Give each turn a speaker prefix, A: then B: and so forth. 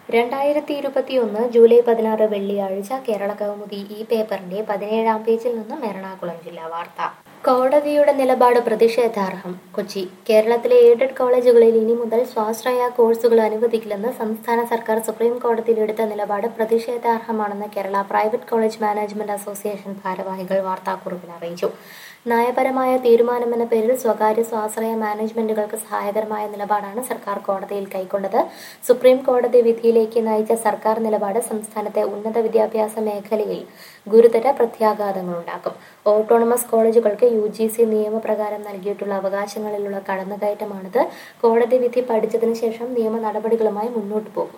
A: 2021 July 16 വെള്ളിയാഴ്ച കേരള കൗമുദി ഈ പേപ്പറിന്റെ 17-ാം പേജിൽ നിന്നും എറണാകുളം ജില്ലാ വാർത്ത. കോടതിയുടെ നിലപാട് പ്രതിഷേധാർഹം. കൊച്ചി. കേരളത്തിലെ എയ്ഡഡ് കോളേജുകളിൽ ഇനി മുതൽ സ്വാശ്രയ കോഴ്സുകൾ അനുവദിക്കില്ലെന്ന് സംസ്ഥാന സർക്കാർ സുപ്രീം കോടതിയിൽ എടുത്ത നിലപാട് പ്രതിഷേധാർഹമാണെന്ന് Kerala private college management association ഭാരവാഹികൾ വാർത്താക്കുറിപ്പിൽ അറിയിച്ചു. നയപരമായ തീരുമാനമെന്ന പേരിൽ സ്വകാര്യ സ്വാശ്രയ മാനേജ്മെന്റുകൾക്ക് സഹായകരമായ നിലപാടാണ് സർക്കാർ കോടതിയിൽ കൈക്കൊണ്ടത്. സുപ്രീം കോടതി വിധിയിലേക്ക് നയിച്ച സർക്കാർ നിലപാട് സംസ്ഥാനത്തെ ഉന്നത വിദ്യാഭ്യാസ മേഖലയിൽ ഗുരുതര പ്രത്യാഘാതങ്ങളുണ്ടാക്കും. ഓട്ടോണമസ് കോളേജുകൾക്ക് UGC നിയമപ്രകാരം നൽകിയിട്ടുള്ള അവകാശങ്ങളിലുള്ള കടന്നുകയറ്റമാണിത്. കോടതി വിധി പഠിച്ചതിനു ശേഷം നിയമ നടപടികളുമായി മുന്നോട്ടു പോകും.